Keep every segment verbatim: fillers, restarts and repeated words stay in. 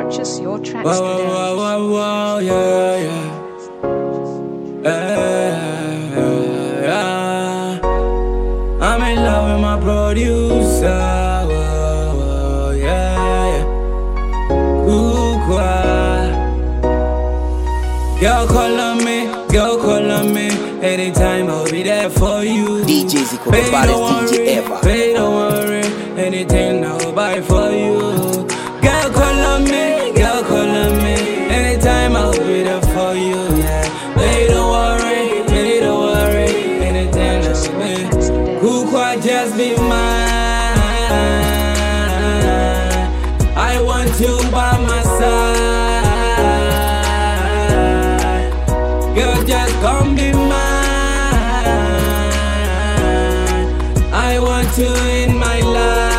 Purchase your tracks whoa, today. Whoa, whoa, whoa, yeah, yeah. Yeah, yeah. I'm in love with my producer. Whoa, whoa, yeah, yeah. Ooh, quiet. Girl, call on me, girl, call on me. Anytime I'll be there for you. D J Zico, the baddest D J ever. Babe, don't worry, anything I'll buy for you. Girl, call on me, girl, call on me. Anytime I'll be there for you, yeah. Babe, don't worry, babe, don't worry, anything I'll be. Who could just be mine? I want you by my side. Girl, just come be mine. I want you in my life.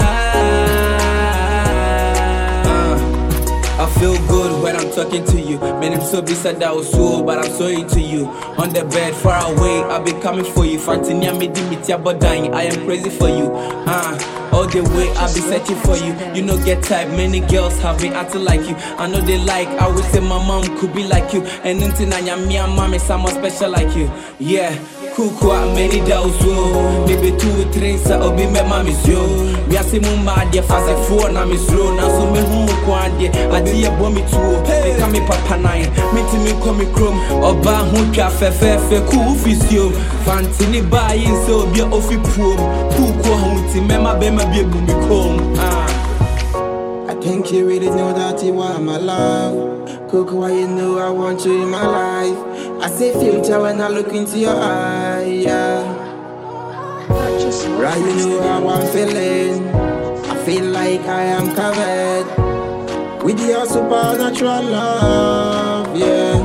uh, I feel good when I'm talking to you. Man, I'm so beside that was so, but I'm so into you. On the bed, far away, I'll be coming for you. Fantinia me dimitia but dying, I am crazy for you. Uh, all the way, I'll be searching for you. You know, get type, many girls have been acting like you. I know they like, I would say my mom could be like you. And until I am me and mommy, someone special like you. Yeah. Kukwa many doubts, maybe two or three, so I'll be my mommy's yo. We are saying, Mumma, dear, fast and four, and I'm his road. Now, so me who can dear, I dear bomb it too. They come me papa nine, meeting me come me chrome, or bar who cafe, fair, fair, cool, physio. Fantini buying so be a offy poor. Kukwa, who to memma, bema, be a boomy comb. I think you really know that you are my love. Kukwa, you know I want you in my life. I see future when I look into your eye, yeah. Right, you know how I'm feeling. I feel like I am covered with your supernatural love, yeah.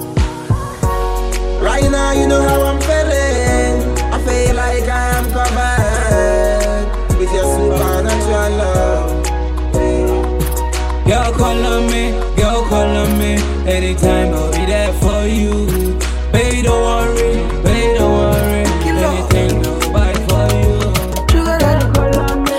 Right now, you know how I'm feeling. I feel like I am covered with your supernatural love. Girl, call on me, girl, call on me. Anytime I'll be there for you. Baby, don't worry, baby, don't worry. Anything I'll buy for you. Girl, call on me.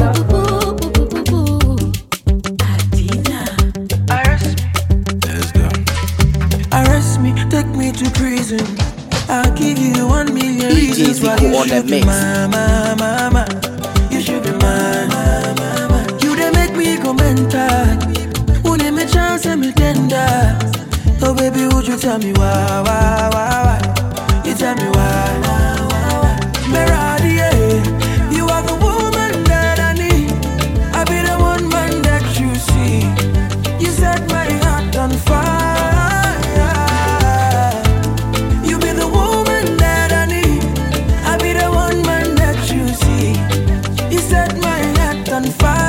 Arrest me. Let's go. Arrest me, take me to prison. I'll give you one million reasons why you should be mine, mine, mine, mine. You should be mine, mine, mine, mine. You they make me go mental. Who name me chance and me tender. Oh baby, would you tell me why, why, why, why? You tell me why, why, why, why? Meradi, you are the woman that I need. I be the one man that you see. You set my heart on fire. You be the woman that I need. I be the one man that you see. You set my heart on fire.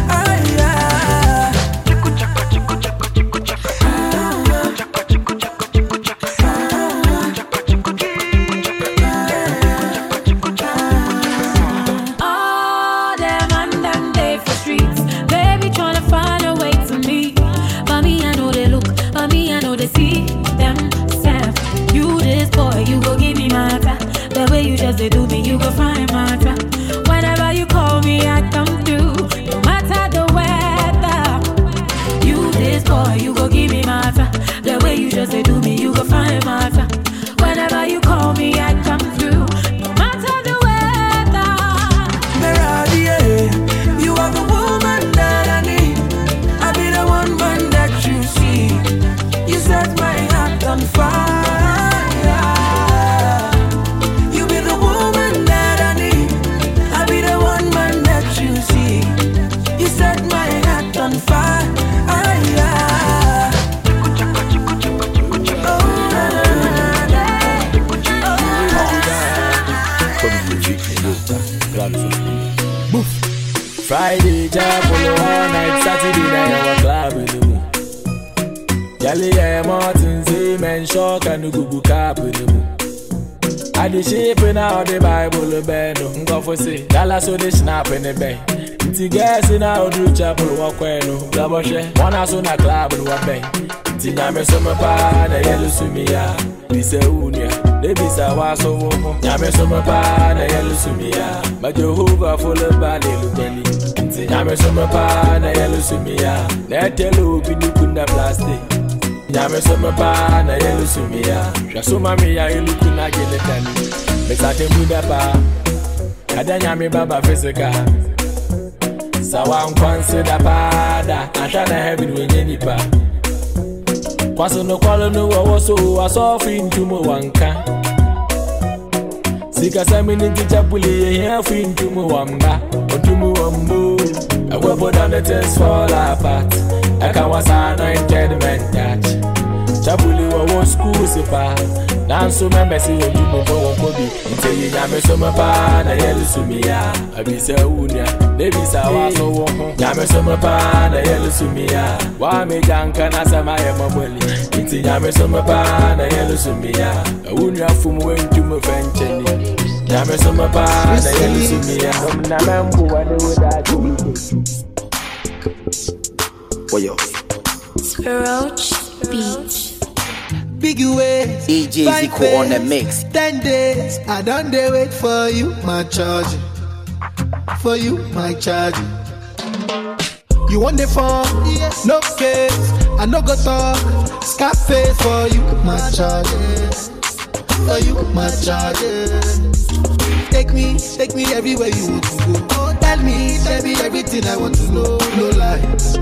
They do me, you go find my trap. Whenever you call me, I come through. No matter the weather. You this boy, you go give me my trap. The way you just say do me, you go find my trap. Whenever you call me, I come through. No matter the weather. Meradi, you are the woman that I need. I be the one man that you see. You set my heart on fire. Friday, Chapel, all night, Saturday night, our club in the moon. Jolly, I'm Martin, Seaman, Shock, and the Google Cap in the moon. I the shape in out the Bible, the band, don't go for say, Dallas, so they snap in the bay. It's a gas in out the chapel, walk away, no, double share. One house on a club, and one bay. It's a yammer summer pie, the yellow sumia, this a unia. Baby sawa so wo. Nyame so me pa na yelu sumia. Ma Jehovah full of body lubani. Nyame so me pa na yelu sumia. Na telo bi ni kuna plastic. Nyame so me pa na yelu sumia. Hwa so ma me ya yelu kuna gele tani. Me sa te muda pa. Ada nyame baba physical. Sawa consider pada. Anta na heaven we nipa. Kwaso no kwalo no wo so aso fin tumo wanka. Sika sami ni tichapuli ye fin tumo wamba. Otumo wambo. I will put down the things fall apart. I can was anointed men touch. Chapuli wo school sipa. Nanso membe si otumo wo kobi. Inte ye nyame so me pa na yelu sumia. Abisa unia. Baby sawa so wo ho. Nyame so me pa na yelu sumia. Wa me janka na sama ye maboli. Inte nyame so me pa na yelu sumia. Unia fumu wentumo fencheni. Nyame so me pa na yelu sumia. Na membu wa de without you. Oyo. Roach Beach. Big ways, D J Zico on the mix. Ten days, I don't dare wait for you, my charge. For you, my charge. You want the phone? Yes. No case, I no go talk. Scarface for you, my charge. For you, my charge. Take me, take me everywhere you want to go. Tell me, tell me everything I want to know. No lies.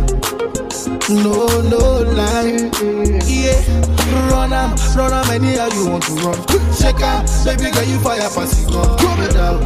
No, no lie, yeah. Run am, run am anyhow you want to run. Check out, baby girl you fire pass it on. No doubt,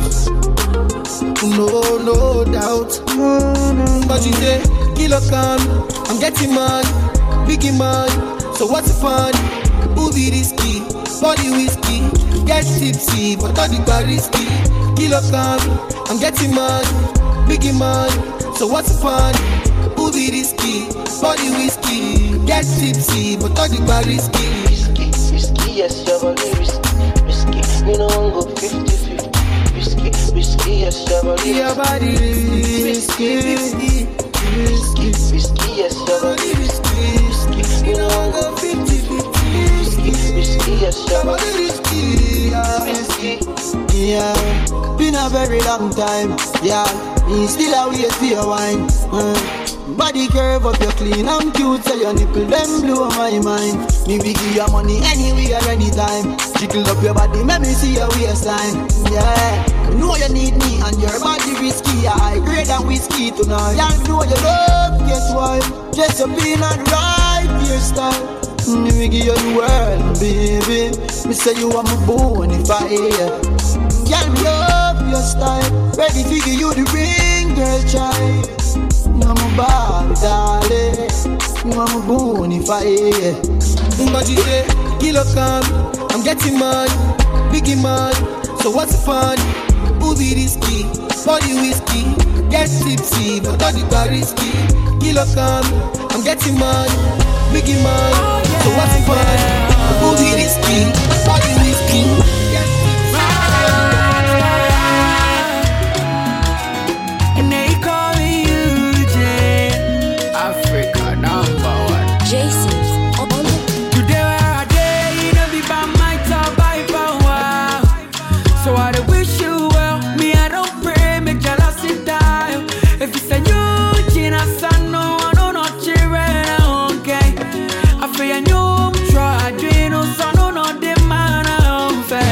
no, no doubt. But you say, kilo come, I'm getting money, biggie money. So what's the fun? Who be risky? Body whiskey, get tipsy, but all the bar risky. Kilo come, I'm getting money, biggie money. So what's the fun? Who be risky? Body whiskey, get tipsy, but all the bar risky. Risky, risky, yes, your body risky, risky. Me no one go fifty fifty. Risky, risky, yes, your body Your body risky, risky, risky, risky, yes, your body risky, risky. Me no one go fifty fifty. Risky, risky, yes, your your body body risky, yeah, risky. yeah. Been a very long time, yeah. Me still a wait for your wine. Uh. Body curve up, you clean and cute, so your nipple them blow my mind. Me be give you money anywhere, anytime. Jiggle up your body, make me see your waistline. Yeah, you know you need me and your body risky. I grade and whiskey tonight. Yeah, you know you love, guess why? Just a being and right hairstyle. Me we give you the world, baby. Me say you are my bonafide. Yeah, me love your style. Ready to give you the ring, girl, child. I'm a Barbie, darling. I'm a bonafide. But you say, kilo come, I'm getting money, biggie money. So what's the fun? Who be risky? Body whiskey, get tipsy, but all the bar risky. Kilo come, I'm getting money, biggie money. So what's the fun? Who be risky? Body whiskey, get tipsy. I feel you, try, dream, no, son, no, no, the man, I'm fair.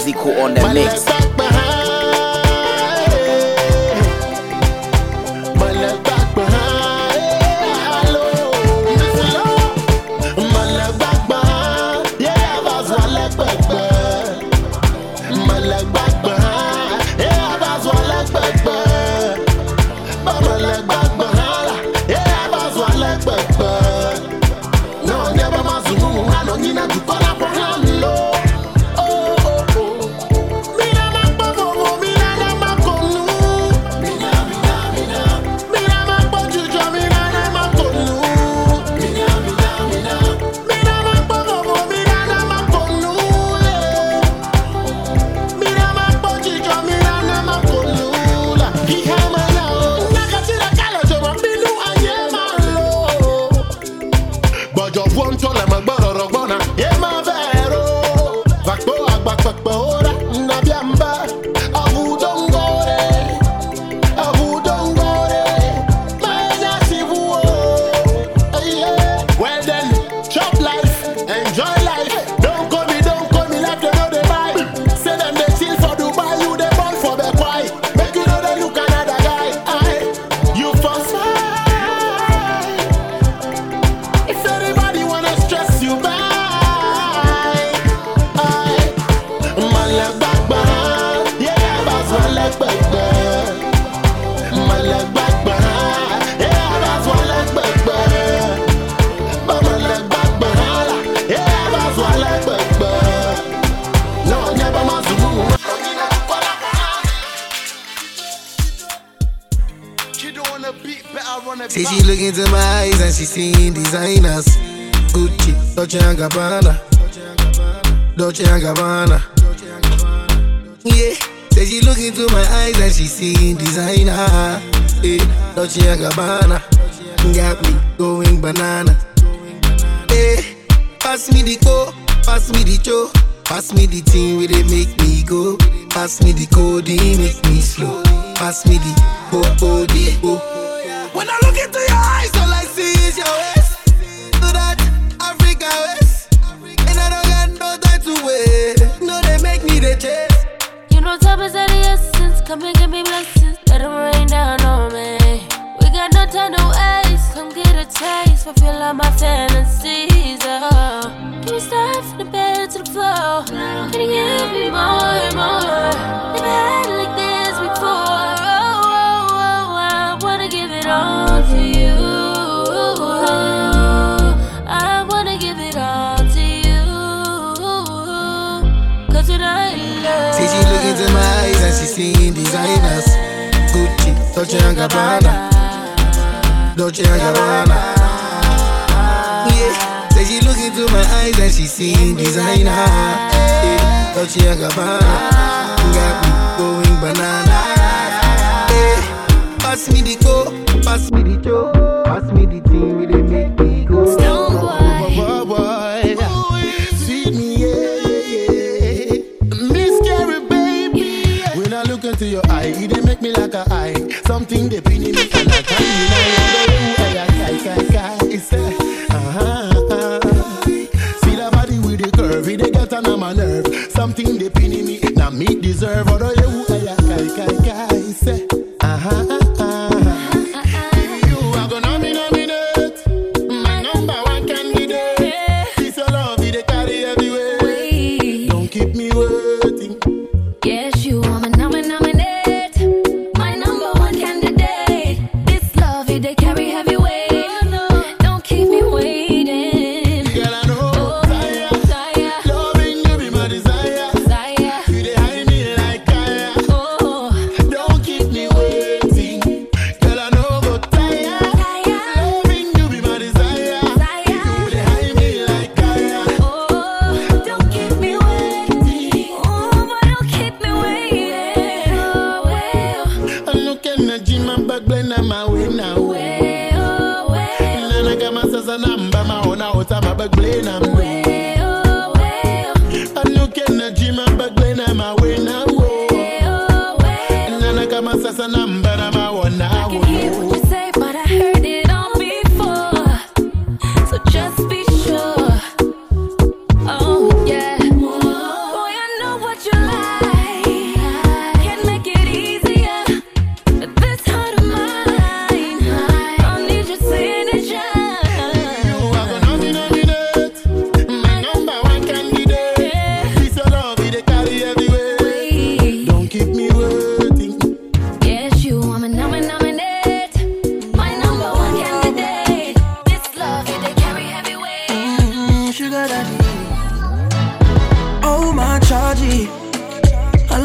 Zico on the mix. Say she look into my eyes and she seeing designers. Gucci, Dolce and Gabbana, Dolce and Gabbana. Yeah, say she look into my eyes and she seeing designer. Yeah, Dolce and Gabbana got me going banana. Yeah, pass me the co, pass me the cho, pass me the thing where they make me go. Pass me the code, make me slow. Pass me the oh oh the oh. When I look into your eyes, all I see is your waist. So that Africa waist, and I don't got no time to wait. No, they make me the chase. You know time is of the essence. Come and give me blessings. Let them rain down on me. We got no time to waste. Come get a taste. Fulfill all my fantasies. Oh. Can you start from the bed to the floor? Can you give me more and more? Never had it like this before. All to you, I wanna give it all to you. Cause tonight love. See she look into my eyes and she seeing designers. Gucci, Dolce and Gabbana, Dolce and Gabbana. Yeah, say she look into my eyes and she seeing designer. Yeah, Dolce and Gabbana got me going banana. Yeah, pass me the co. Pass me the cho, pass me the thing where they make me go. Stone boy, boy, boy, boy. Sweet me, yeah, yeah, yeah. Miss Carrie, baby. When I look into your eye, they make me like a eye. Something they pin in me and I can't deny. Uh-huh. See that body with the curve, they get on my nerve. Something they pin in me, now me deserve. Although you, I say, uh-huh. you like.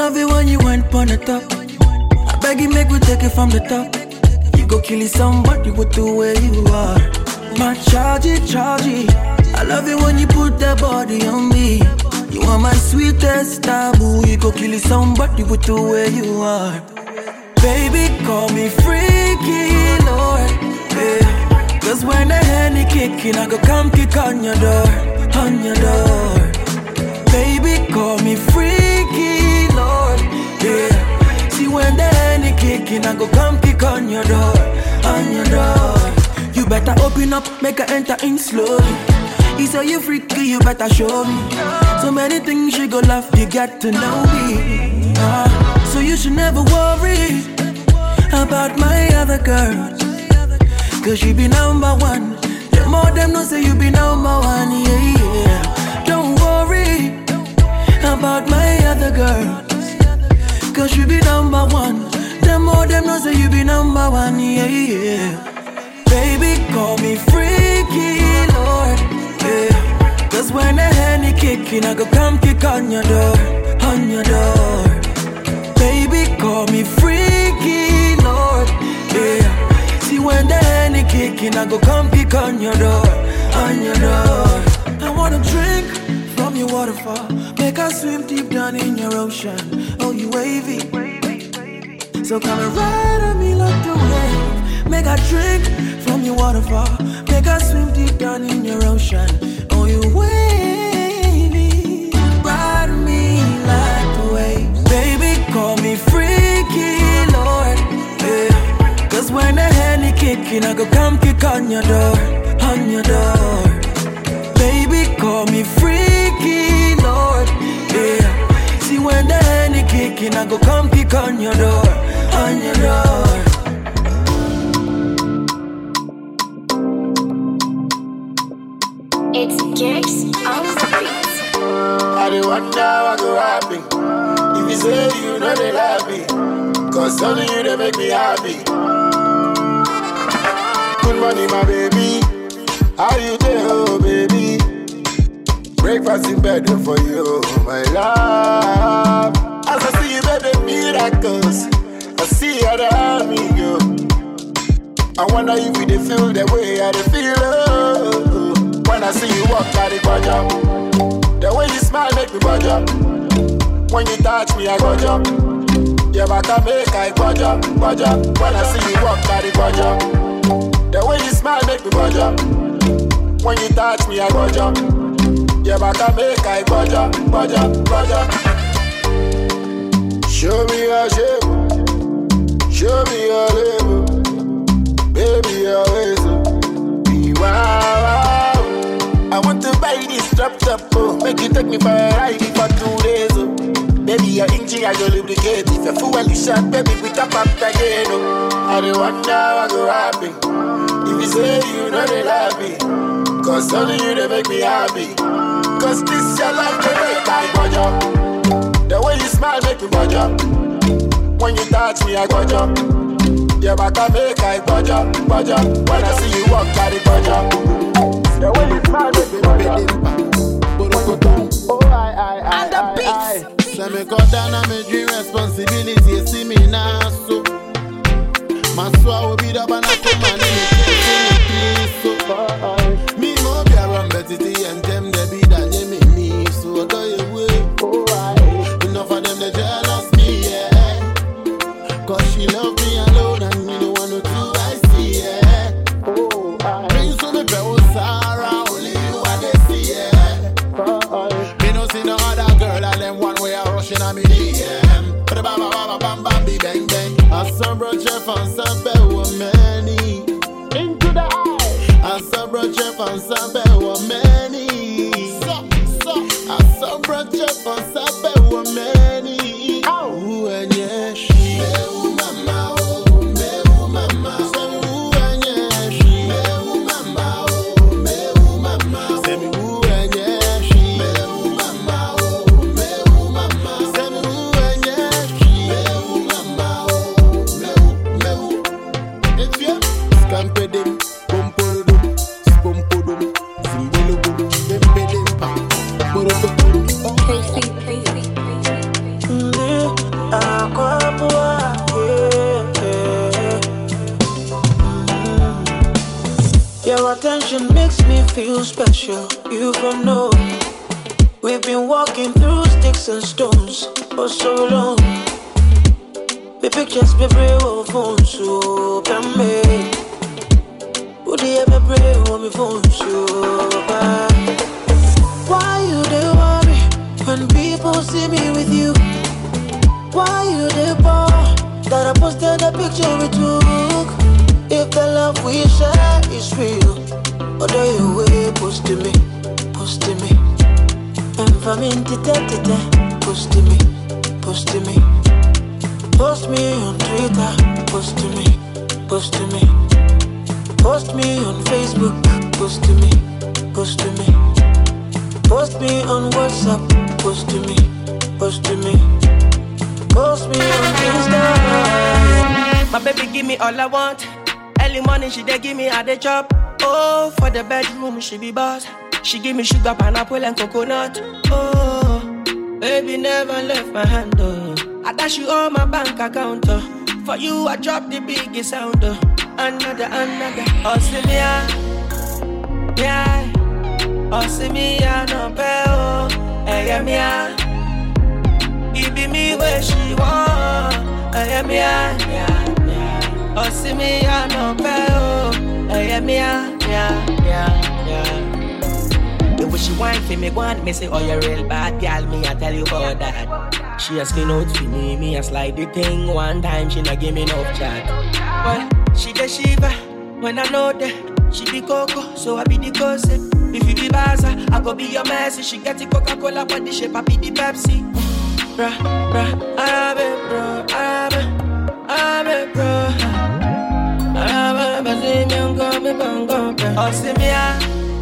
love it when you went on the top. I beg you, make we take it from the top. You go kill somebody with the way you are. My chargy, chargy. I love it when you put that body on me. You are my sweetest taboo. You go kill somebody with the way you are. Baby, call me freaky, Lord. Yeah. Cause when the Henny kicking, I go come kick on your door, on your door. Baby, call me freaky, Lord. Yeah. See when the Henny kicking, I go come kick on your door, on your door. You better open up, make her enter in slowly. He say you freaky, you better show me. So many things you go laugh, you get to know me. Uh, so you should never worry about my other girls. Cause you be number one. The more them know say you be number one, yeah, yeah. Don't worry about my other girls. Cause you be number one. The more them know say you be number one, yeah, yeah. Baby, call me freaky, Lord, yeah. Cause when the Henny kicking, I go come kick on your door, on your door. Baby, call me freaky, Lord, yeah. See when the Henny kicking, I go come kick on your door, on your door. I wanna drink from your waterfall, make us swim deep down in your ocean. Oh, you wavy, so come and ride on me like the wave. Make a drink from your waterfall, make us swim deep down in your ocean. Oh, you wavy, ride me like the waves. Baby, call me freaky, Lord, yeah. Cause when the Henny kicking, I go come kick on your door, on your door. Baby, call me freaky, Lord, yeah. See when the Henny kicking, I go come kick on your door, on your door. It's Gex on the beat. I don't wonder what go happen if you say you know they love me. Cause only you they make me happy. Good morning, my baby. How you doing, oh baby? Breakfast in bed for you, my love. As I see you, baby, miracles. I see how the army go. I wonder if you feel the way I feel. Oh. When I see you walk by the budget, the way you smile make me budget. When you touch me, I go jump. Yeah, but I make I budget, budget. When I see you walk by the budget, the way you smile make me budget. When you touch me, I go jump. Yeah, but I make I budget, budget, budget. Show me your shape, show me your label, baby your ways, be wow. I want to buy this drop top, oh. Make you take me for a ride for two days, oh. Baby, your engine, I go lubricate. If you're full and shot, baby, we top up again, oh. I don't wonder what go happen if you say you know they love me. Cause only you they make me happy. Cause this your love, they make my budget. The way you smile make me budget. When you touch me, I go jump. Yeah, but I make I budget, budget. When I see you walk by the budget. The way you smile make me budget. Oh, I, I, I, And the beats. So me cut down on my dream responsibility. You see me now, so my soul will be the banana to my name. So me more be around Betty and them they be that you me need. So I go your way. Oh, I enough of them they jealous me, yeah. Cause she love me alone and me the one who do I see, yeah. Oh, I bring to me bell Sarah, only you and they see, yeah. Oh, me no see no other girl and them one way I rushing on me D M. But bam bam bam bam bang bang. I saw bro Jeff and Sabe were many. Into the eye. I saw bro Jeff and Sabe were many. So so. I saw bro Jeff and Sabe were many. Oh, and yeah she. Me mama oh, me mama. Say ooh and yeah she. Me mama oh, me mama. Say me ooh and yeah she. Me mama oh, me mama. Say me ooh and yeah she. Me mama oh, me me. It's you. Scampe dem, pompo dum, spompo dum, zimbolo dum, dembe dem pa, boro dum. Crazy, crazy, crazy. It makes me feel special, you don't know. We've been walking through sticks and stones for so long. The pictures be brave on phone so can me. Would they ever brave on me phone so bad? Why you they worry when people see me with you? Why you they bore that I posted a picture we took? If the love we share is real, or do you way post to me, post to me? And from into that, post to me, post to me. Post me on Twitter, post to me, post to me. Post me on Facebook, post to me, post to me. Post me on WhatsApp, post to me, post to me. Post me on Instagram. My baby give me all I want. Early morning she dey give me a day chop. Oh, for the bedroom she be boss. She give me sugar, pineapple and coconut. Oh, baby never left my hand. Oh, I dash you all my bank account. Oh, for you I drop the biggest sound. Oh, another, another. Oh, see me, yeah, yeah. Oh, see me, yeah, no pay. Oh, hey, yeah, me, yeah. It be me where she want. Hey, yeah, me, yeah, yeah, yeah. Oh, see me, yeah, no pay. Oh, hey, yeah, me, yeah, yeah, yeah, yeah. The way she whine for me, want me say, oh, you're real bad, girl, me, I tell you about that. She asking out for me, me, I slide the thing one time, she not give me enough chat. Well, she the shiva, when I know that, she be cocoa, so I be the gossip. If you be Baza, I go be your mercy. She get the Coca-Cola, but the shape, I be the Pepsi. Bra, bra, arabe, bro, arabe, arabe, bro. Arabe, bazi, mi ungo, mi bongo, bro. Oh, see me, yeah.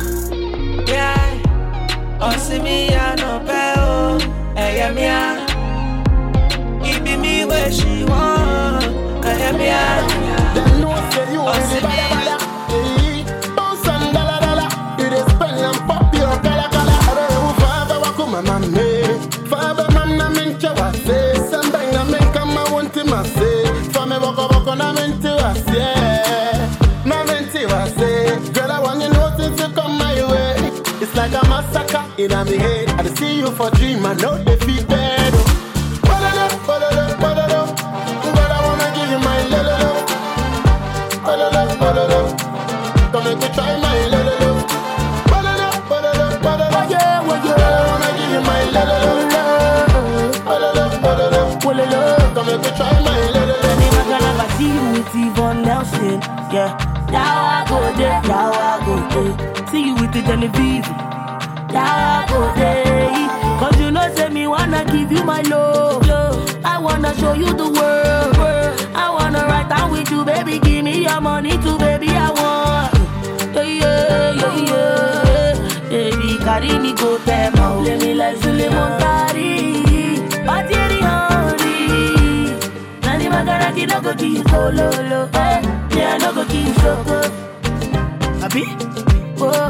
Yeah, oh, see me, yeah, no pay, oh, hey, yeah, me, yeah. It be me where she want, hey, yeah, me, yeah. Them know say you oh, see me, yeah. Hey, bounce and dala dala. You dey spend and pop your gala gala. Ado you father wakuma mame, father mama minche wase. Samba ina menka ma wonti mase. Fame boko boko na minti wase, na minti wase. Girl, I want you know since you come my way. It's like a massacre in my head. I see you for dream, I know they feel bad. Ba-da-da, ba-da-da, ba-da-da. Girl, I wanna give you my love. Ba-da-da, ba-da-da. Come make me try my love. Ba-da-da, ba-da-da, ba-da-da. Oh yeah, oh yeah. Girl, I wanna give you my love. Ba-da-da, ba-da-da. Come make me try my love. Never gonna never see you with Yvonne Nelson, yeah. Now I go there, now I go there. See you with the Genevieve. Yeah, go day. Cause you know, say me wanna give you my love. I wanna show you the world. I wanna ride down with you, baby. Give me your money too, baby. I want. Yeah, yeah, yeah, yeah. Baby, carry me go them out. Let me like Suleiman Tari. Party the honey. Nani magaraki no go kiss solo. Yeah, no go kiss solo. Abi? Oh, girl, I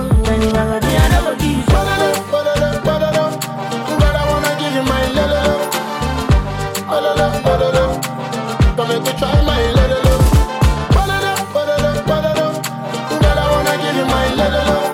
wanna give you my love. Come make me try my love. Girl, I wanna give you my love.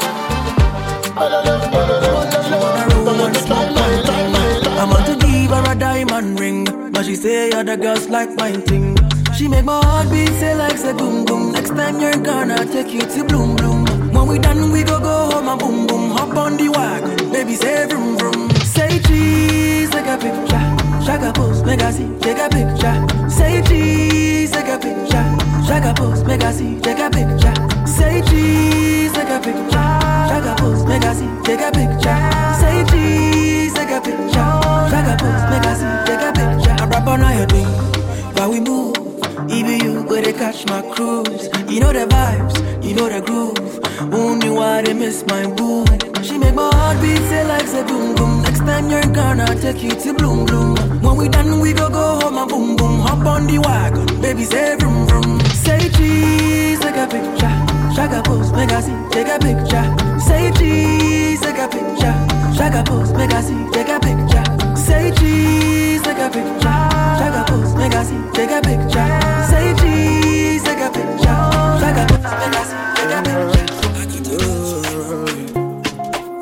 Come make me try my love. I'm on to give her a diamond ring, but she say other girls like my thing. She make my heart beat say like say boom boom. Next time you're gonna take you to bloom bloom. When we done, we go go home and boom boom. Hop on the wagon, baby, say vroom vroom. Say cheese, take a picture. Shaka pose, make I see, take a picture. Say cheese, take a picture. Shaka pose, make I see, take a picture. Say cheese, take a picture. Shaka pose, make I see, take a picture. Say cheese, take a picture. Shaka pose, make I see, take a picture. I rap on your thing, while we move. Even you go to catch my cruise. You know the vibes, you know the groove. Only why they miss my boo. She make my heart beat say like say boom boom. Next time you're gonna take you to bloom bloom. When we done we go go home and boom boom. Hop on the wagon, baby say vroom vroom. Say cheese, take a picture. Shaka pose, make I see, take a picture. Say cheese, take a picture. Shaka pose, make I see, take a picture. Say cheese, take a picture. Shaka pose, make I see, take a picture. Say cheese, take a picture. Shaka pose, make I see, take a picture.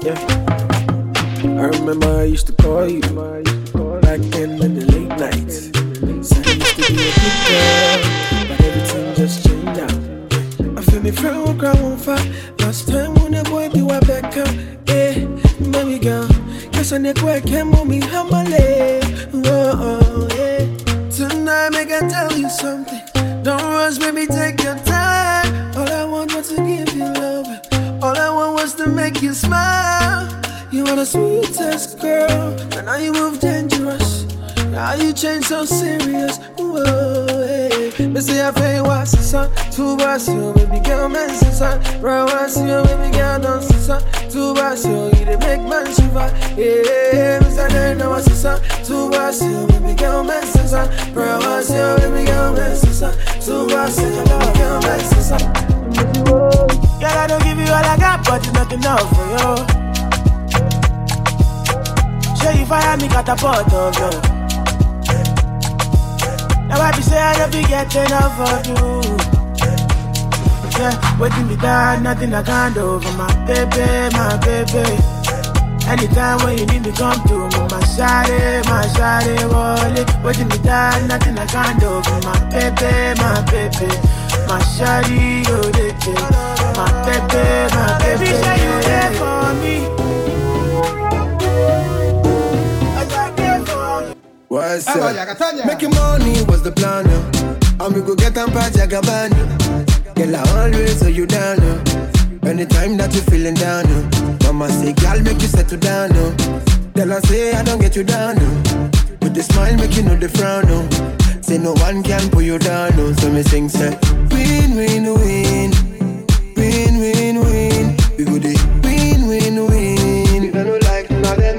Yeah. I remember I used to call you back then in the late nights. Said I used to be a good girl, but everything just changed now. I feel me friend will cry on fire. Last time when the boy be wa back up, yeah, baby girl. Guess I never work came on me humble. Oh, yeah. Tonight make I tell you something. Don't rush, baby, take your time. All I want was to give you love. All I want was to make you smile. You are the sweetest girl, but now you move dangerous. Now you change so serious. Whoa, hey. Me say I feel what's the sun. Two bars, you baby girl, man, son. Bro, what's you, baby girl, don't see son. Two bars, you you the make man shiver. Yeah, me say there know what's the sun. Two bars, you baby girl, man, son. Bro, what's you, baby girl, man, son. Two bars, you baby girl, man, son. Girl, I don't give you all I got, but it's not enough for you. Show you fire, me catapult of you. Now I be say I don't be getting enough of you. Yeah, waiting me down, nothing I can't do for my baby, my baby. Anytime when you need me, come to me, my shawty, my shawty, wallet. Waiting me down, nothing I can't do for my baby, my baby. My shawty, you did it. My baby, my baby. Baby, say you there for me. What's up? Making money was the plan, uh. And we go get them party Gabani. Girl, I always hold you down, uh. Anytime that you feeling down, uh. Mama say, girl, make you settle down, uh. Girl, I say, I don't get you down, uh. With the smile, make you know the frown, uh. Say no one can pull you down, uh. So me sing, say, win, win, win. Win, win, win. We go the win, win, win. You don't like nothing.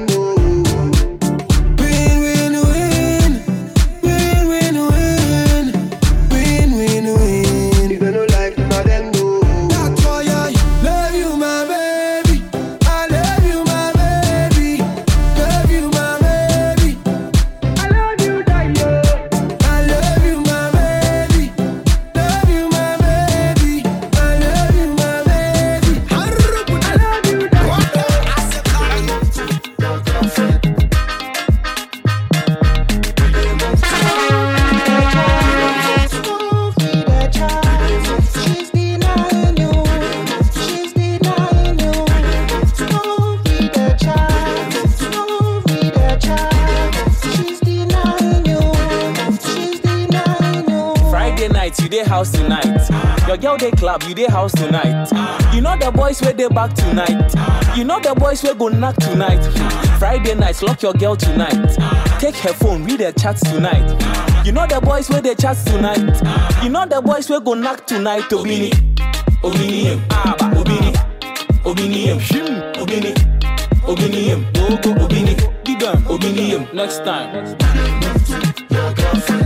House tonight. Your girl they club, you they house tonight. You know the boys where they back tonight. You know the boys where go knock tonight. Friday nights, lock your girl tonight. Take her phone, read her chats tonight. You know the boys where they chats tonight. You know the boys where go knock tonight. Obini, Obini, Aba, Obini, Obini, Shim, Obini, Obini, Go go Obini, Digam, Obini. Next time. Your girlfriend.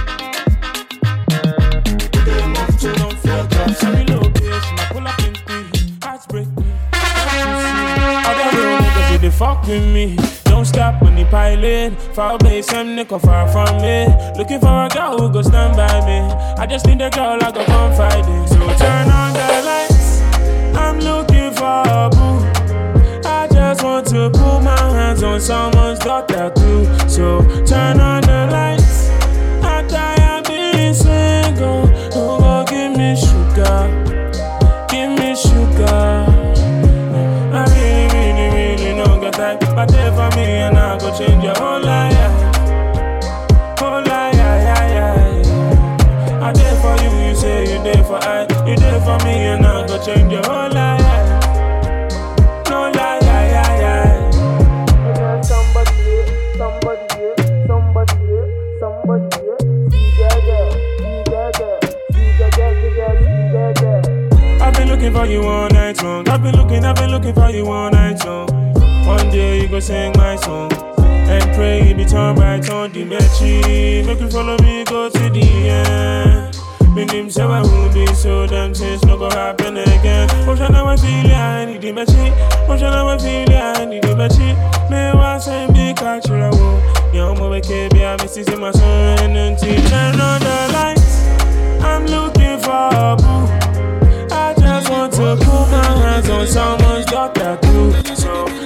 They fuck with me, don't stop when they piling. Far away, some nigga far from me. Looking for a girl who go stand by me. I just need a girl I go confide in. So turn on the lights, I'm looking for a boo. I just want to put my hands on someone's daughter too. So turn on the lights, I'm tired being single. Who go give me sugar, give me sugar. I really, really, really no got time. But there for me and I go change your whole life. Whole life, yeah, yeah, yeah. I there for you, you say you there for I. You there for me and I go change your whole life. No lie, yeah, yeah, yeah. Somebody here, somebody here, somebody here, somebody here. See that girl, see that girl, see that girl, see that girl, see that girl. I've been looking for you all night long. I've been looking, I've been looking for you all night long. One day you go sing my song and pray it be turned right on the metri. Make you follow me, go to the end. Me name say I won't be so damn things no go happen again. Motion I feel yeah, I need the metri. Motion I feel yeah, I need the metri. Me want say be cultural. Young boy can be a missus in my son and until turn on the lights. I'm looking for a boo. I just want to put my hands on someone's daughter too. So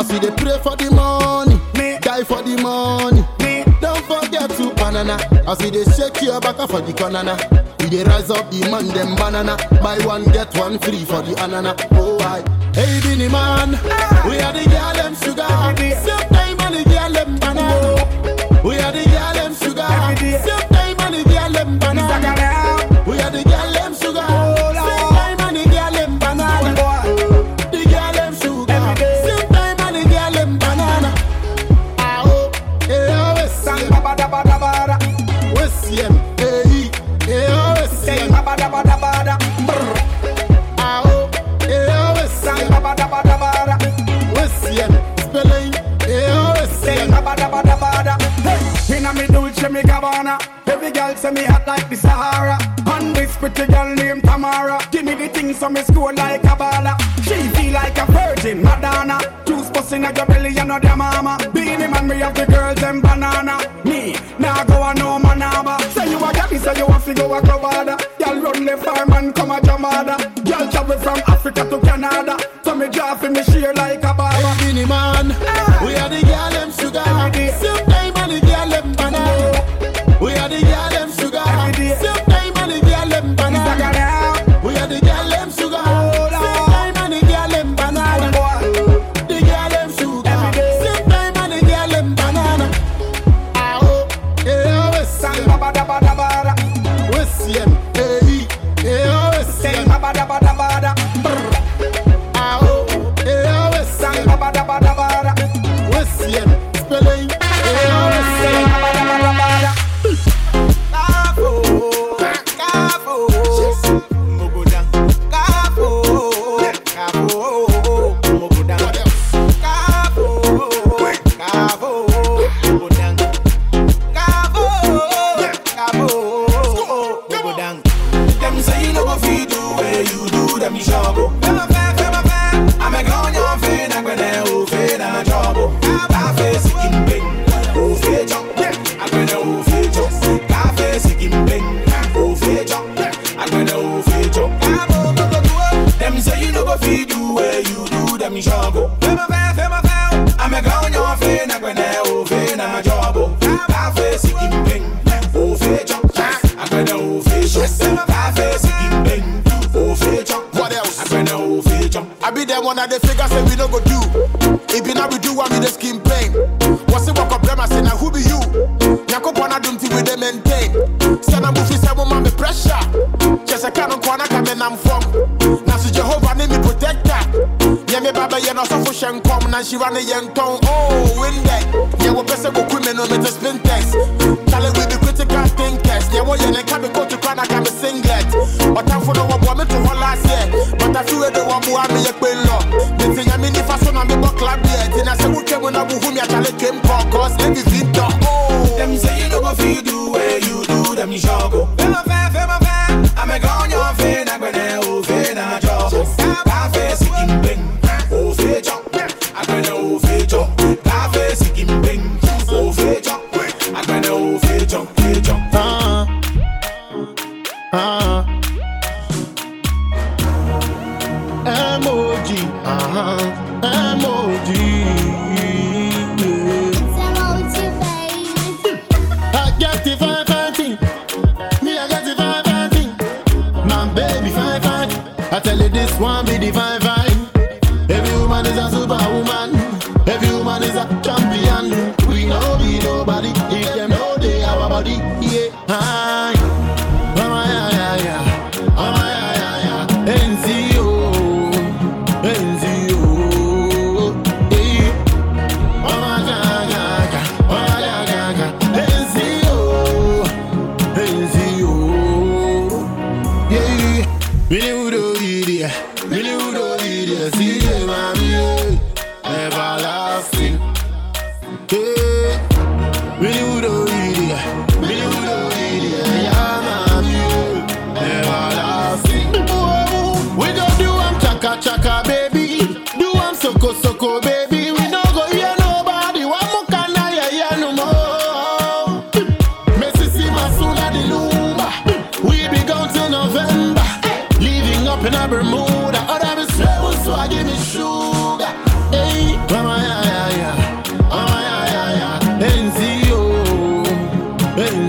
I see they pray for the money, me die for the money, me don't forget to banana. I see they shake your back for the banana. We they rise up the man them banana. Buy one get one free for the anana. Oh I, hey Binny man, we are the girl them sugar. Same time and the girl them banana. We are the girl them sugar. Same time and the girl them banana. We are the girl them sugar. Same time and the girl them banana. The girl them sugar. Same time and the girl them banana. Ah oh, eh oh, we see ba da ba da ba da. We see em, eh eh oh, we see em ba da ba da ba da. Ah oh, eh oh, we see ba da ba da ba da. We see em spelling, eh oh, we see em ba da ba da ba da. Inna me Dolce me Gabbana, every girl say me hot like the Sahara. And this pretty girl named Tamara, give me the things so me score like a baller. She feel like a virgin Madonna. Juice busting at your belly, you know their mama. Beanie man, me have the girls them banana. Me, now go a no manaba. Say you a gabby, say you a fi go a clubada. Girl run the fireman, come a jamada. Girl travel from Africa to Canada. So me draw fi me share like a baba. Hey, Beanie man, we are the girl them sugar. Same time and the girl them banana. We are the girl them sugar. Same time and the girl them banana. We are the girl them sugar. Same time and the girl them banana. The girl them sugar. Same time and the girl them banana. Ah oh, eh oh, we see em ba da ba da ba da. We see em, eh eh oh, we see em ba da ba da ba da. Ah oh, eh oh, we see em ba da ba da ba da. We see em spelling, eh oh, we see em ba da ba da ba da. One of the figures say we don't go do. If you now we do one with the skin pain. What's the work of them? I say now who be you? Nyako pona dumti with them maintain. Send a movie say woman me pressure. Just a canon corner come in I'm from. Now so Jehovah name me protector. Yeah me baba yeah no so for shen come. Now she run a young tongue. Oh win that. Yeah we best go criminal with the spin test. Charlie with the critical thinkers. Yeah what yeah can be go to corner can be singlet. But I'm for no one woman to hold last year. But I feel the one who me a queen law. The thing I mean if I saw me buck club yet. Then I say we came when I who me a Charlie came for cause let me Victor. Oh them say you know what you do where you do them you shogo. Feel a fair, feel a fair. I'm a gone your fair, I'm gonna oh fair na job. Cafe sikim bing, oh fair job. I'm gonna oh fair job. Cafe sikim bing, oh fair job. I'm gonna oh fair job, fair job. Ah, ah. Emoji, ah, emoji. I get the fine, fine thing. Me, I get the fine, fine thing. My baby, fine, fine. I tell you this one be the fine, fine. Every woman is a superwoman. Every woman is a champion. We know be nobody. If them know they our body. Yeah, hi. Oh my, yeah, yeah, yeah. Oh my, yeah, yeah, yeah. N Z O, N Z O. Yeah. Oh my, yeah, yeah, yeah. Oh my, yeah, yeah, yeah. N Z O, N Z O. Yeah. We knew the idea. We knew the idea. See them, mommy. Everlasting. Yeah. We knew the idea. We knew the idea.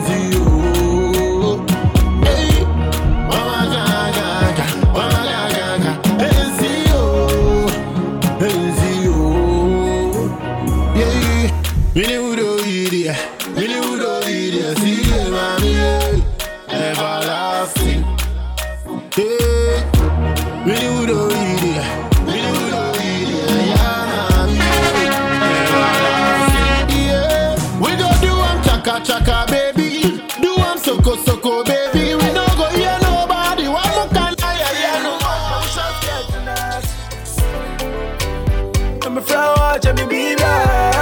Chaka baby, do one soko soko baby. We no go hear nobody. One more can I hear no more. I'm a flower, Jimmy Bieber.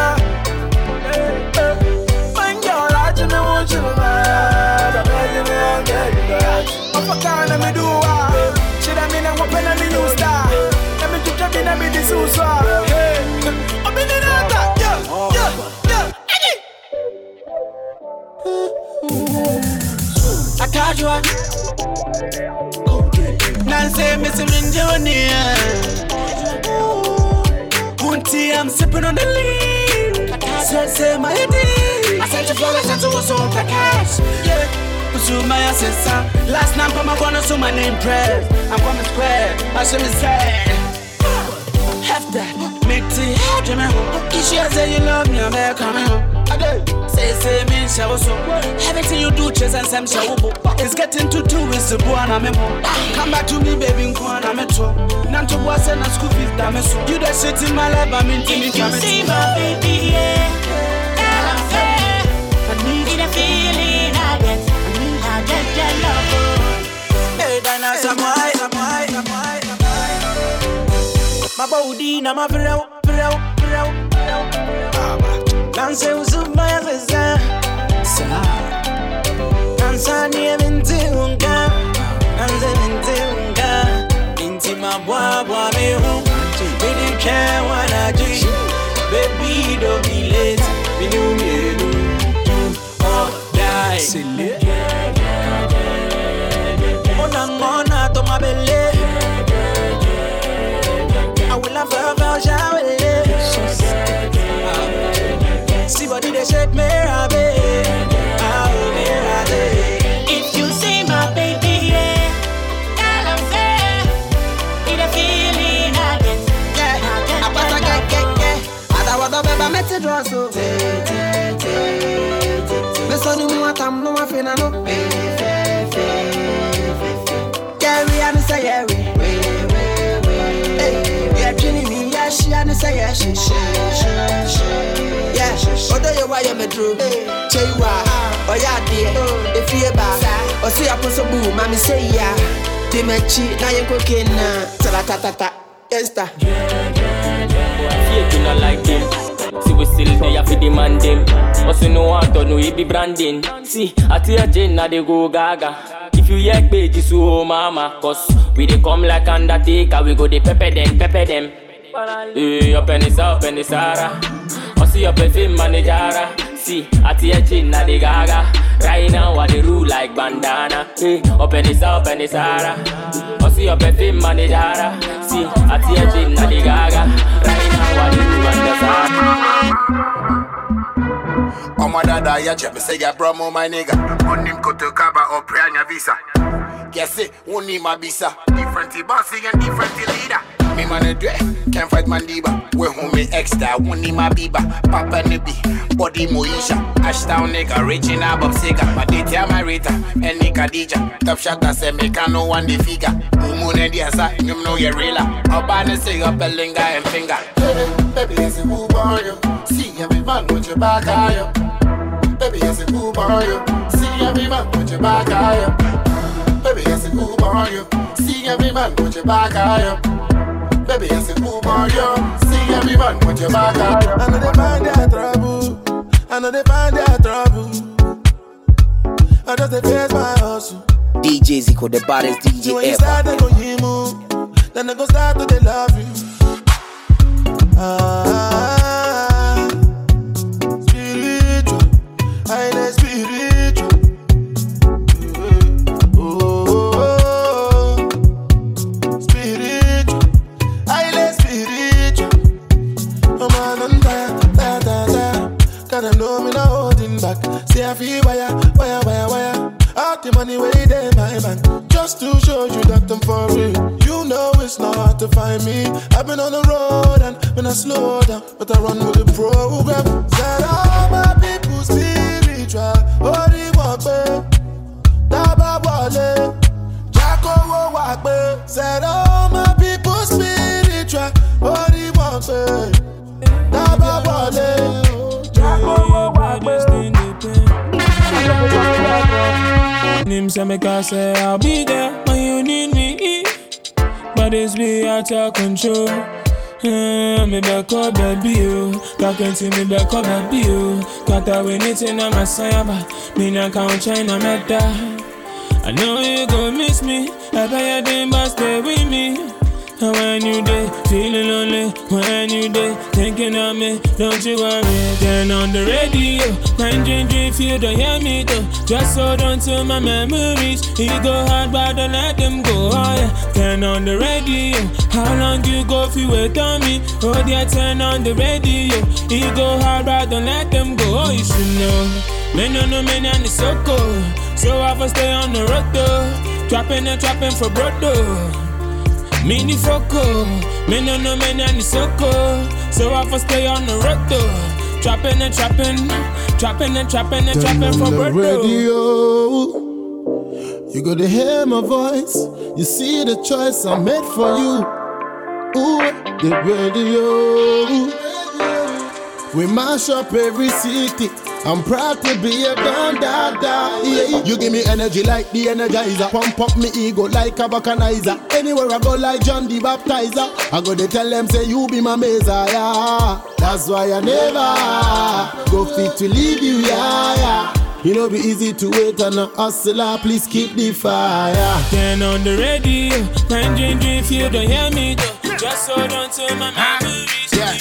Man, girl, I just want you to mad. I'm ready to get you back. I'm for kind, let me do what? Should I mean I'm open and me new star? Let me keep jumping and me the Susa. I'm in the data, yeah, yeah, yeah. I catch one. Nancy, Mister Minjonia. Kunti, I'm sipping on the lean. Said, say my day. I sent you flowers and to us all the cash. Yeah. Pursue my assistant. Last night, I'm gonna so my name press. I'm coming square. I should be sad. Have that. Make tea. Jimmy. If she say you love me, I'm coming home. Say, say, me, show so. Everything you do, chase and some show. It's getting to two with the boy, and I'm a come back to me, baby, and I'm a two. None to was and a school fifth, I'm a so. You the shit in my life, I'm in Timmy. You see my baby, yeah. I'm fair. I need a feeling, I get. I get your love. Hey, Dana, some white, some white, some white, some white. My body, now my friend, friend, friend, friend. Dance with my sister, Tanzania mintunga, Tanzania mintunga. Inti mabwa me home, baby can't wanna do. Baby don't be late, we do me do or die. Mona mona to my belly, I will have a shower. See body they shake me rabe, if you see my baby, yeah, girl I'm fair. Need a feeling I get, yeah, I better get, get, get. I don't want to be a message also. Me son you want I'm no one finna no. Yeah, we are say yeah we, yeah, Jenny me yeah she and say yeah she, she, she, she. Yeah, although you wire me through, say you are, or ya dear, if you are, or see a pussy boo, mammy say ya, they may cheat, now you're cooking, ta ta ta ta, esta. I feel you not like them. See, we still there for the man them. But you know what, don't know it be branding. See, I tell you, Jane, now they go gaga. If you yak baby, so mama, cause we they come like Undertaker, we go the pepper them, pepper them. Hey, up and it's up and it's Sarah. I see up and film manager. See, I tell you, Jane, now they gaga. Right now, I they rule like bandana. Hey, up and it's up and it's Sarah. I see up and film manager. See, I tell you, Jane, now they gaga. Right now, I they rule bandana. Oh my dada, ya check me say ya promo my nigga. On him go to Kaba or Prianya visa. Guess it, one him a visa. Different bossy and different leader. Me man a dre, can't fight Mandiba. We home me extra, one him a biba. Papa Nibi, body Moisha. Ashtown nigga, reaching above Sega. But they tell my Rita, and Nika Dija. Top shot I say me can no one the figure. Umun and Diasa, you know you're realer. Obana say up a linga and finger. Baby, it's a move on you. See every man with your back eye up. Baby, it's a move on you. See every man with your back eye up. Baby, it's a move on you. See every man with your back eye up. Baby, it's a move on you. See every man with your back eye up. I know they find their trouble. I know they find their trouble. I just they face my hustle. D J Zico, the baddest D J so when ever. you start to go you move, then they go start to they love you. Ah, spiritual, highly spiritual. Oh, oh, oh, spiritual, highly spiritual. Oh man, I'm tired, tired, tired, tired. 'Cause I know me not holding back. See I feel why I, why I, money way there, my man. Just to show you that I'm for real. You know it's not hard to find me. I've been on the road and when I slow down, but I run with the program. Said all my people spiritual. Ori wakbe, daba wale, Jacko wakbe. Said all my people spiritual. Ori wakbe, daba wale, Jacko wakbe. Nim say make I say I'll be there when you need me, but it's be out of control. Uh, me back up, baby, you talking to me back up, baby, you got that we need to know my son, but me not count China matter. I know you gon' miss me, I bet you didn't but stay with me. And when you day, feeling lonely, when you day, thinking of me, don't you worry. Then on the radio, nine drink if you don't hear me though. Just hold on to my memories. He go hard, but don't let them go. Oh yeah. Then on the radio, how long you go if you wait on me? Oh yeah, turn on the radio. He go hard, but don't let them go. Oh, you should know. Me no no me and it's so cold. So I have stay on the road though. Trapping and trapping for brother. Mini foco, me no no me and it's so cold. So I have stay on the road though. Trapping and trapping, trapping and trapping and trapping for brother. Radio, you got to hear my voice. You see the choice I made for you. Ooh, the radio. We mash up every city. I'm proud to be a don dada. Yeah. You give me energy like the Energizer. Pump up me ego like a vulcanizer. Anywhere I go like John the Baptizer. I go to tell them say you be my Messiah. That's why I never go fit to leave you, yeah, yeah. You know be easy to wait on a hustler. Please keep the fire. Turn on the radio. Nine drink drink if you don't hear me though. Just hold on to my memories. Yeah.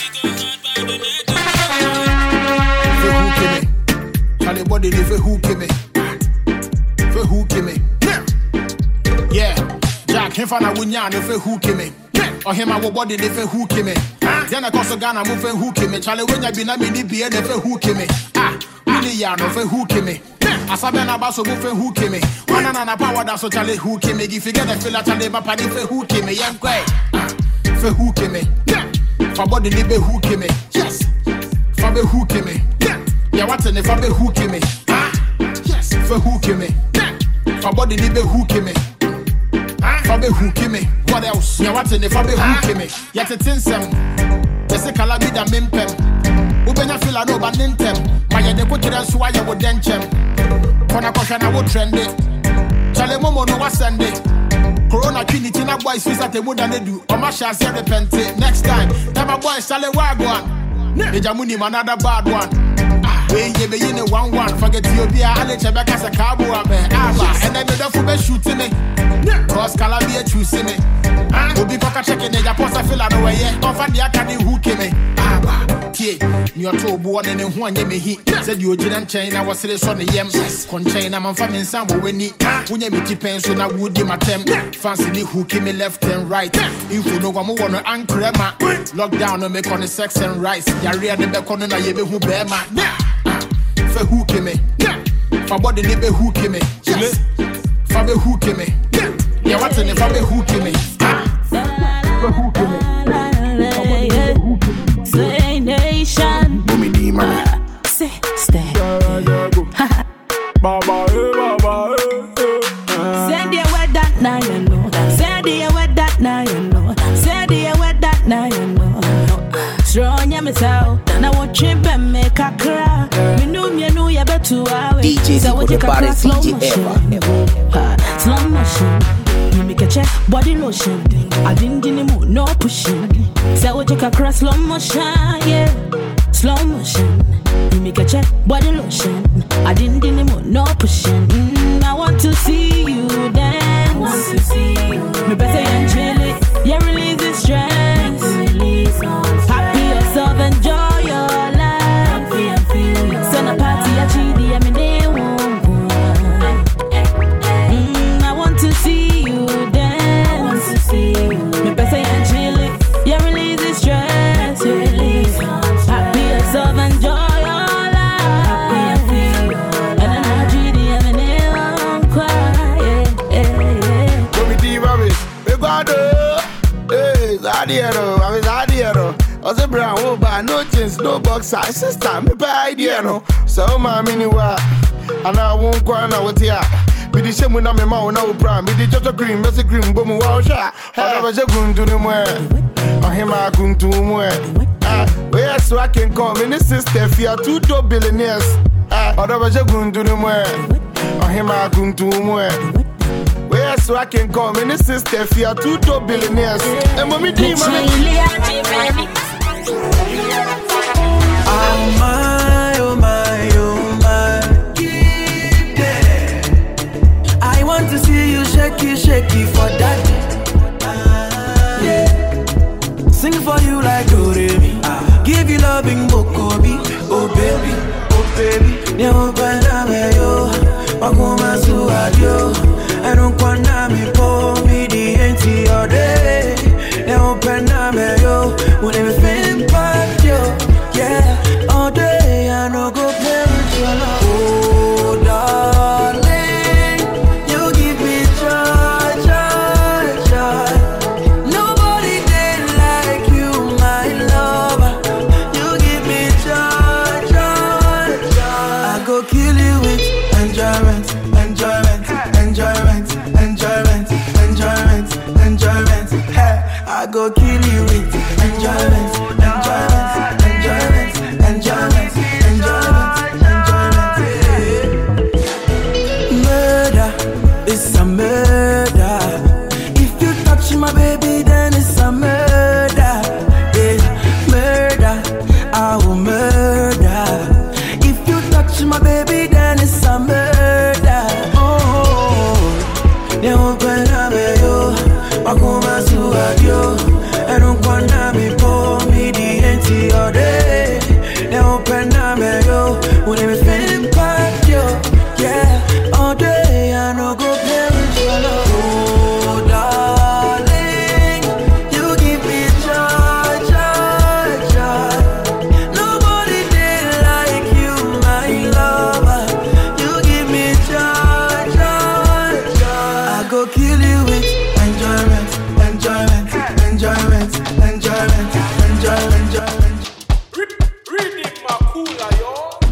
Charlie body they for who came me, for who came me. Yeah, Jack him for na wunya no for who came me. Or him our body they for who came me. Then I cause Ghana move for who came me. Charlie when you be na me ni be they for who came me. Ah, really ya no for who came me. Asabe na baso move for who came me. One na na power that so Charlie who came me. If you get the feel that Charlie ba party for who came me. Young guy, for who came me. For body they be who came me. Yes, for be who came me. Yeah, what's in the for be who came me? Ah, yes, for who came me? For body need be who came me? Ah, for be who came me? What else? Yeah, what's in the for be who came me? Yeah, it's in some. There's a calabi da mimpem. Ubenya feel I know about nintem. My yeah, they put it as why you would denchem. Kona kosha na would trend it. Chale momo no was send it. Corona trinity na boys feel that they would and they do. Or my chance here repent it. Next time, tell my boys chale wagwan. Ejamuni another bad one. When you be in a one one, forget you be a let you back as a cowboy, and then the devil be shooting me. Cause Calabia choosing me. Will be cocker checking the apostle fill out away. Offer the academy who came in. Ah, T. You're too born and one me he said you didn't chain. I was serious on the yam. Conchain, I'm famine some when you when you meet pens, so I would give my temp. Fancy who came me left and right. If you know I'm one anchor, lockdown and make on the sex and rice. Yaria the back on and I who bear my. For who came me? For body need be who came me? Yes. For be who came me? Yeah, what's in it? For be who came me? For who came me? Say nation. Bumi di man. Say stay. Baba, baba, say the word that now you know. Say the word that now you know. Say the word that now you know. Strong ya me sao. Now what chimp and make a cry. Me know me know you better away. D J Zico, the baddest D J ever. Slow motion. You make a check body lotion. I didn't in the mood, no pushing. Say what you can cross slow motion, yeah. Slow motion. You make a check body lotion. I didn't in the mood, no pushing. Mm, I want to see you dance. I want to see you. Me better enjoy it. Yeah, release the stress. Release all stress. Happy yourself, enjoy your life. Happy and feel your life. Send a party, a cheaty, I mean they won't go. Mm, I want to see you dance. I want to see you. Me better enjoy it. Yeah, release the stress. Release all stress. Happy yourself, enjoy your life. Happy and feel your life. And I'm a cheaty, I mean they won't idea though, I was idea though. I was a brown, oh, but no jeans, no boxer. Sister, me by idea no. So, my mini wa, and I won't go on out here. Be the same when I'm a man, no prime. Be the judge green, Messi green, boom, wow, shot. I was a goon to the more. I him a goon to more. Where so I can come in the sister, if you are two top billionaires. I was a goon to the more. I him a goon to more. Where so I can come in the sister, if you are two top billionaires. And when we dream, Oh my, oh my, oh my. I want to see you shaky, shaky for that. Yeah. Sing for you like Doremi. Give you loving Mokobi. Oh baby, oh baby. Nyo paname yo, wakuma suadio. I don't wanna me po me di enti ode. Nyo paname yo, whenever feeling bad yo. Yeah, all day I no go play with your love. Oh darling, you give me joy, joy, joy. Nobody did like you, my lover. You give me joy, joy, joy. I go kill you with enjoyment, enjoyment, enjoyment, enjoyment, enjoyment, enjoyment. Hey, I go kill you with enjoyment, enjoyment. Enjoyment, enjoyment, enjoyment, enjoyment. Murder, it's a murder. If you touch my baby, then it's a murder. Yeah, murder, I will murder. If you touch my baby, then it's a murder. Oh, they open up yo, wakuma suadio. I don't wanna be poor, me the empty all day. They open up yo, when they feeling bad yo. Yeah, all day I no go play with your love. Oh darling, you give me joy, joy, joy. Nobody did like you, my lover. You give me joy, joy, joy. I go kill you with enjoyment, enjoyment, enjoyment, enjoyment, enjoyment, enjoyment. Reading my cooler, yo.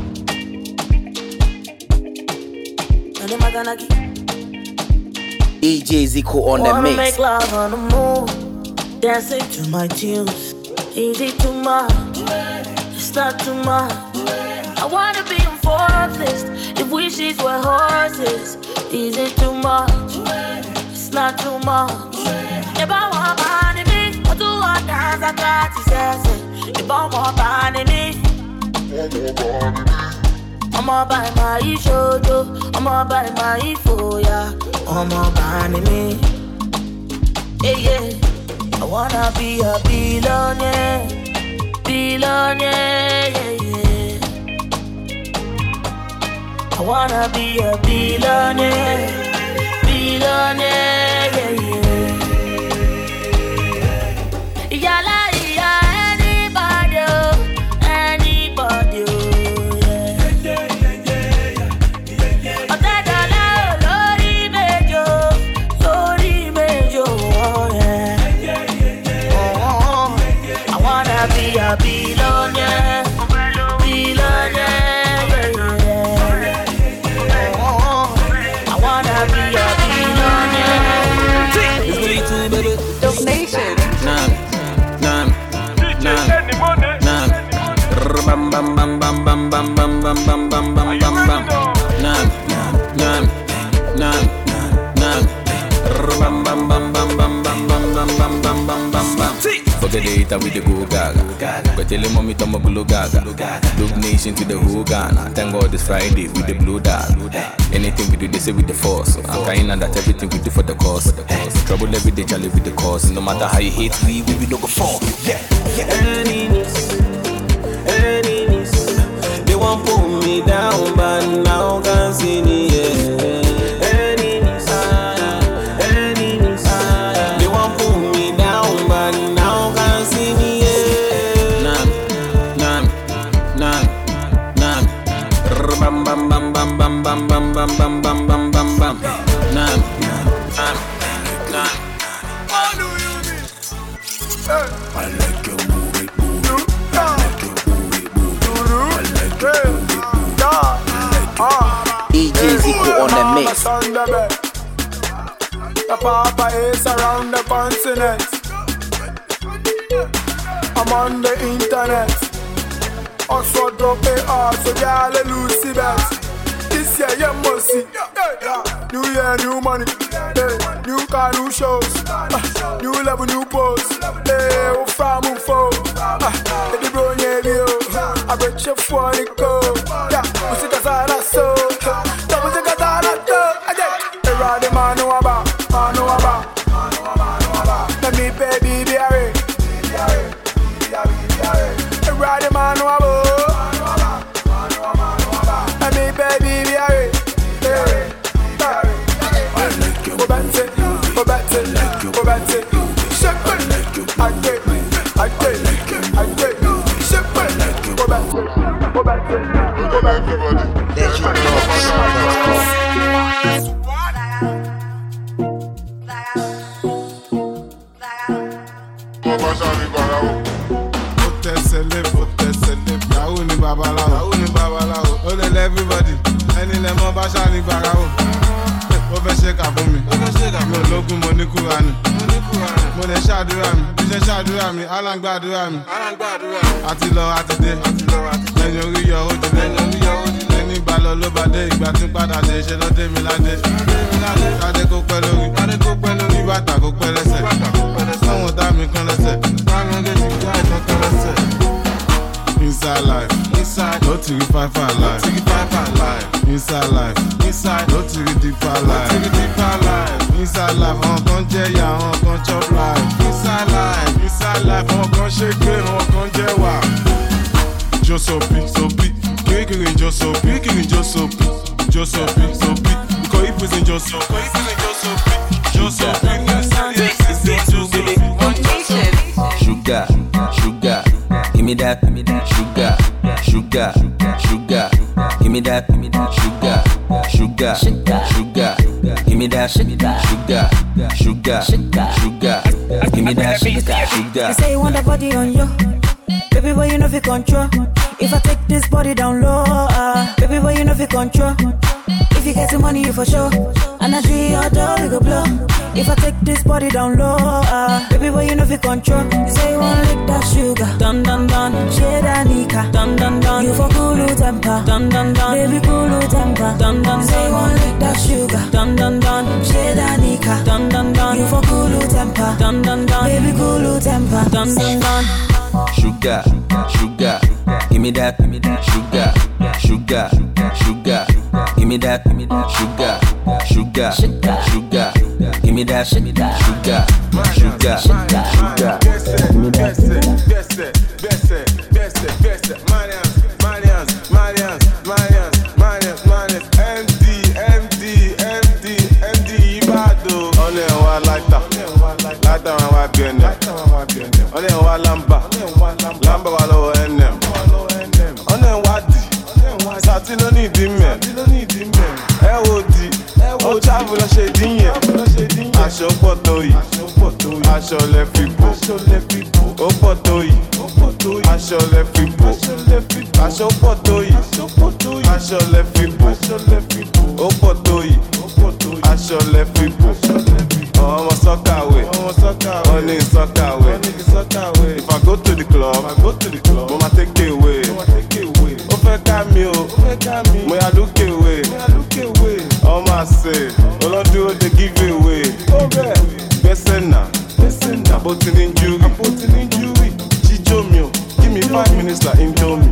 D J Zico on the Wanna mix. make love on the moon, dancing to my tunes. Easy too much, it's not too much. I wanna be on Forbes list if wishes were horses. Easy too much, it's not too much. If I want money, me, I do what dance I got to say. If I want money, me, I'ma buy my shojo, I'ma buy my foya, I'ma buy me. Yeah, yeah. I wanna be a billionaire, billionaire, yeah, yeah. I wanna be a billionaire, billionaire, yeah, yeah. Yala, yeah, anybody, anybody, yeah. Otadala, lori mejo, lori mejo, yeah. Oh, I wanna be a billionaire, billionaire, yeah. Oh, I wanna be a billionaire. Dope Nation. Nam, nam, nam, nam. Bam bam bam bam bam bam bam bam bam bam bam bam bam. Nam, nam, nam, nam. Bam bam bam bam bam bam bam bam bam bam bam bam bam. Forget the hater with the go gaga. Go tell him mommy to my blue gaga. Look nation to the who Ghana. Thank God it's Friday with the blue dog. Anything we do, they say with the force. I'm kind of that everything we do for the cause. Trouble every day, Charlie with the cause. No matter how you hate we, we will not go fall. Yeah, yeah. Enemies, enemies, they won't pull me down, but now can't see me. Yeah. Enemies, enemies, they won't pull me down, but now can't see me. Yeah. Nam, nam, nam, nam. Bam bam bam bam bam bam bam bam bam bam bam bam bam. Nam, nam, nam, nam. I like your booty, booty. I like your booty, booty. I like your booty, booty. D J Zico on the mix. The Papa is around the continent. I'm on the internet. Oxford drop it hard, so y'all Lucy bet. This year you must see. New year, new money. Hey, new car, new shows. Uh, new level, new pose. Hey, who from who for? Eddie Brown, yeah, I bet you for the code. Yeah, we see the side of so. Double the katana, hey, ride the man who about. Man who about. Let me baby be a ray. Hey, ride the man who about. Let me baby be a ray. Go back to, go back to, go back to. Shake it, I take, I take, I take. Shake it, go back to, go back to, go back to. Let you know. Everybody, any lemon bashani barao. Over shake up for me. No logo money kurani. Money shadurami. Bisha shadurami. Alan badurami. Atilo atide. Then you read your hood. Then you read your hood. Then you balo lo bade. Igbatin pada de. She lo de mi lade. Ade ko pelori. Ade ko pelori. Ibata ko pelese. Someone da mi kan lese. Someone get you guys kan kan lese. Inside life, inside, no to five five life, no to five five life. Inside life, inside, no to deep life, no to deep life. Inside life, on con jaya, on con chop life. Inside life, inside life, on con shake, on con jewa. Just so big, so big, kicking just so big, kicking just so big, just so big, so big. Because he was in just so, because he was in just so big, just so big. Sugar, sugar. Give me that, give me that sugar, sugar, sugar. Give me that, give me that sugar, sugar, sugar. Give me that, sugar, sugar, sugar. Give me that sugar. You say you want that body on you, baby boy you know fi control. If I take this body down low, uh, baby boy you know fi control. If you get the money you for sure, and I see your door we go blow. If I take this body down low, uh, baby boy you know fi control. You say you want lick that sugar, dun dun dun. Shade that nika, dun dun dun. You for cool temper, dun dun dun. Baby cool temper, dun dun. Say you want lick that sugar, dun dun dun. Shade that nika, dun dun dun. You for cool temper, dun dun dun. Baby cool temper, dun dun dun. Sugar, sugar. Give me that, give me that sugar, sugar, sugar. Give me that, give me that sugar, sugar, sugar. Give me that, give me that sugar, sugar, sugar. Give me that. Besse, besse, besse, besse. Marians, Marians, Marians, Marians, Marians, Marians. M D, M D, M D, M D. Ibado. Only one lighter, lighter and one burner. Only one lamba, lamba walo N M. Only one D. Satilo ni di men. L O D. O travel a ṣe dín yẹn. Aṣọ pọ̀ tó yìí. Aṣọ lẹ fi bò. Ó pọ̀ tó yìí. Aṣọ lẹ fi bò. Aṣọ pọ̀ tó yìí. Aṣọ lẹ fi bò. Ó pọ̀ tó yìí. Aṣọ lẹ fi bò. Ọmọ sọ́kàwé. Wọ́n ní sọ́kàwé. If I go to the club, mo ma take away. Ó fẹ́ ká mi o. Mo yà lókè away. Ọmọ àṣẹ, olódúró dey give away. Gbẹ́sẹ̀ náà, àbótí ní injury. Jíjó mi o, give me five minutes like indomie.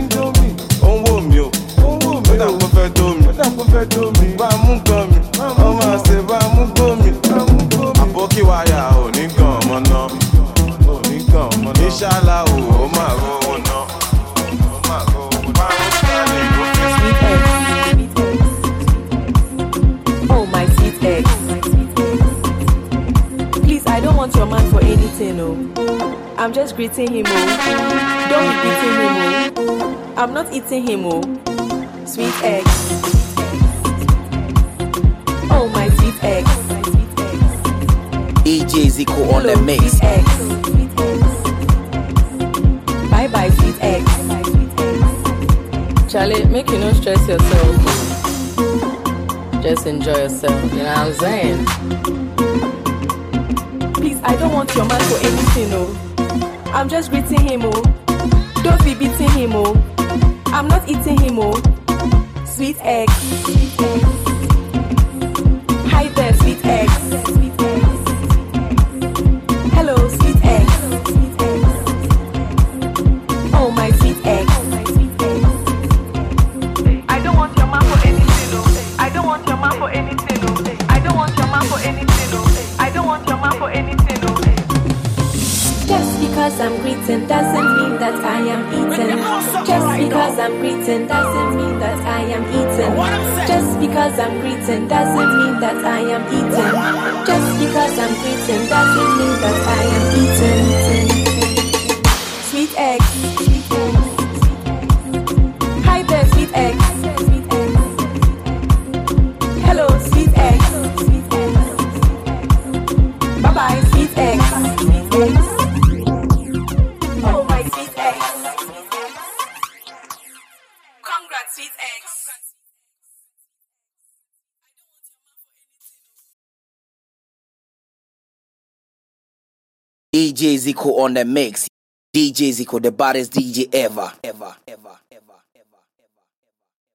Ó ń wò mí o, ó dàgbò fẹ́ tó mi. Bá a mú gan mi, ọmọ àṣẹ bá a mú gbó mi. Àbókí wáyà ò ní gan ọmọ náà. Inshallah o, ó máa rówó náà. Oh my sweet ex, please I don't want your man for anything, no. I'm just greeting him, oh. Don't be beating him, oh. I'm not eating him, oh. Sweet ex. Oh my sweet ex. D J Zico on the mix. Sweet ex. Charlie, make you not stress yourself. Just enjoy yourself. You know what I'm saying? Please, I don't want your man for anything, oh. I'm just greeting him, oh. Don't be beating him, oh. I'm not eating him, oh. Sweet egg. Sweet egg. Hi there, sweet egg. Sweet egg. Hello, sweet egg. Sweet egg. Oh, my sweet egg. I don't want your man for anything, oh. I don't want your man for anything, oh. I don't want your man for anything, oh. I don't want your man for anything, oh. Just because I'm greeting doesn't mean that I am eating. Just because I'm greeting doesn't mean that I am eating. Just because I'm greeting doesn't mean that I am eating. Just because I'm greeting doesn't mean that I am eating. Sweet egg. Hi there, sweet egg. Hello, sweet egg. Bye bye, sweet egg. Oh, my sweet eggs. Congrats, sweet eggs. D J Zico on the mix. D J Zico, the baddest D J ever, ever, ever, ever.